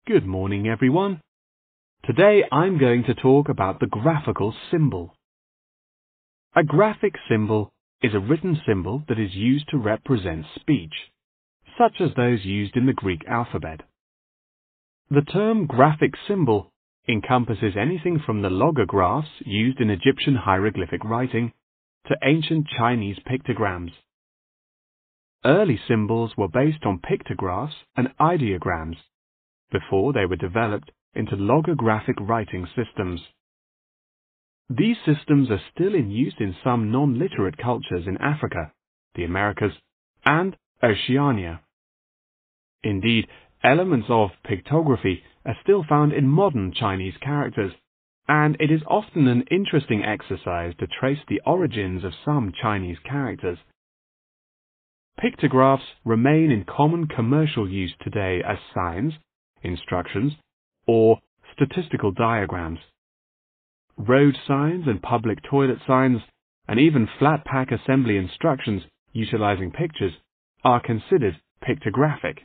Good morning, everyone. Today I'm going to talk about the graphical symbol. A graphic symbol is a written symbol that is used to represent speech, such as those used in the Greek alphabet. The term graphic symbol encompasses anything from the logographs used in Egyptian hieroglyphic writing to ancient Chinese pictograms. Early symbols were based on pictographs and ideograms before they were developed into logographic writing systems. These systems are still in use in some non-literate cultures in Africa, the Americas, and Oceania. Indeed, elements of pictography are still found in modern Chinese characters, and it is often an interesting exercise to trace the origins of some Chinese characters. Pictographs remain in common commercial use today as signs, instructions, or statistical diagrams. Road signs and public toilet signs, and even flat pack assembly instructions utilizing pictures, are considered pictographic.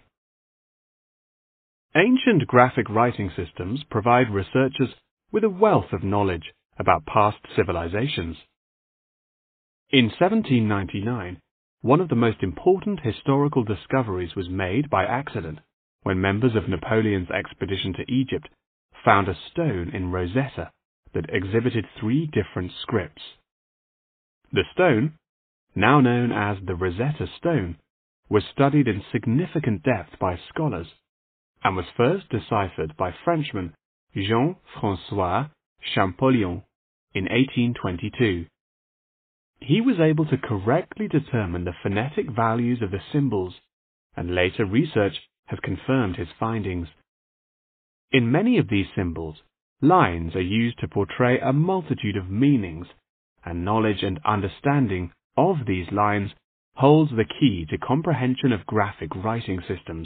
Ancient graphic writing systems provide researchers with a wealth of knowledge about past civilizations. In 1799, one of the most important historical discoveries was made by accident when members of Napoleon's expedition to Egypt found a stone in Rosetta that exhibited 3 different scripts. The stone, now known as the Rosetta Stone, was studied in significant depth by scholars and was first deciphered by Frenchman Jean-François Champollion in 1822. He was able to correctly determine the phonetic values of the symbols, and later research has confirmed his findings. In many of these symbols, lines are used to portray a multitude of meanings, and knowledge and understanding of these lines holds the key to comprehension of graphic writing systems.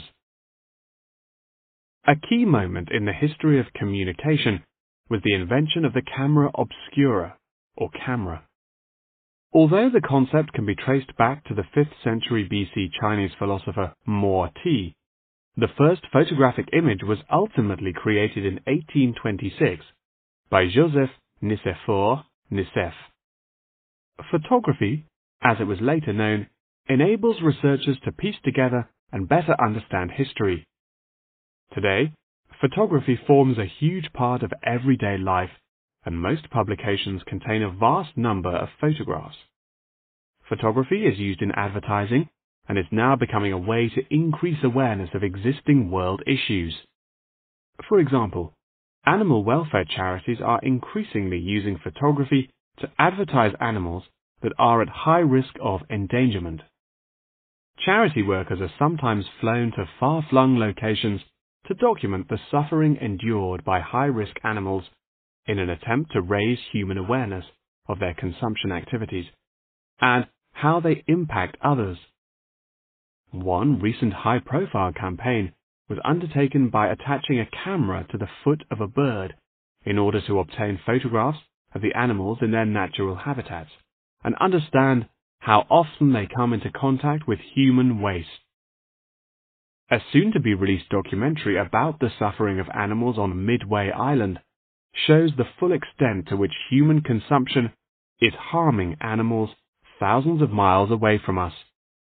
A key moment in the history of communication was the invention of the camera obscura, or camera. Although the concept can be traced back to the 5th century BC Chinese philosopher Mo Ti, the first photographic image was ultimately created in 1826 by Joseph Nicephore Nicephh. Photography, as it was later known, enables researchers to piece together and better understand history. Today, photography forms a huge part of everyday life, and most publications contain a vast number of photographs. Photography is used in advertising and is now becoming a way to increase awareness of existing world issues. For example, animal welfare charities are increasingly using photography to advertise animals that are at high risk of endangerment. Charity workers are sometimes flown to far-flung locations to document the suffering endured by high-risk animals in an attempt to raise human awareness of their consumption activities and how they impact others. One recent high-profile campaign was undertaken by attaching a camera to the foot of a bird in order to obtain photographs of the animals in their natural habitats and understand how often they come into contact with human waste. A soon-to-be-released documentary about the suffering of animals on Midway Island shows the full extent to which human consumption is harming animals thousands of miles away from us.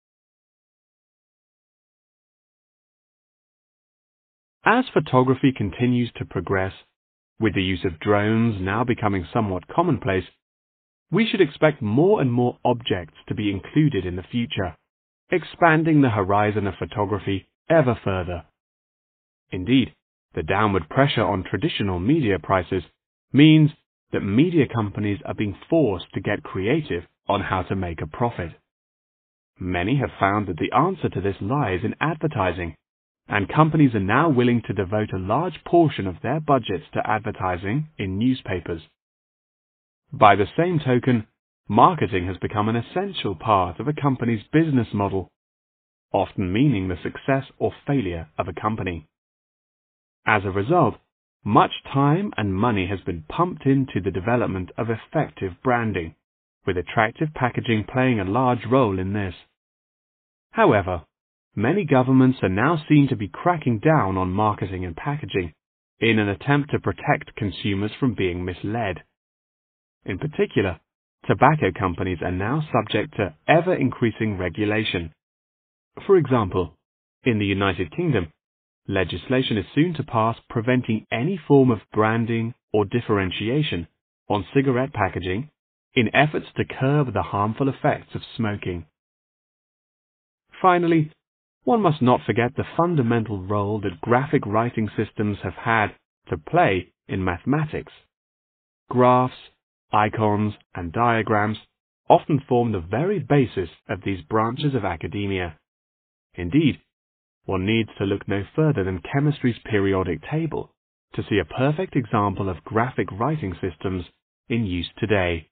As photography continues to progress, with the use of drones now becoming somewhat commonplace, we should expect more and more objects to be included in the future, expanding the horizon of photography ever further. Indeed, the downward pressure on traditional media prices means that media companies are being forced to get creative on how to make a profit. Many have found that the answer to this lies in advertising, and companies are now willing to devote a large portion of their budgets to advertising in newspapers. By the same token, marketing has become an essential part of a company's business model, often meaning the success or failure of a company. As a result, much time and money has been pumped into the development of effective branding, with attractive packaging playing a large role in this. However, many governments are now seen to be cracking down on marketing and packaging in an attempt to protect consumers from being misled. In particular, tobacco companies are now subject to ever-increasing regulation. For example, in the United Kingdom, legislation is soon to pass preventing any form of branding or differentiation on cigarette packaging in efforts to curb the harmful effects of smoking. Finally, one must not forget the fundamental role that graphic writing systems have had to play in mathematics. Graphs, icons, and diagrams often form the very basis of these branches of academia. Indeed, one needs to look no further than chemistry's periodic table to see a perfect example of graphic writing systems in use today.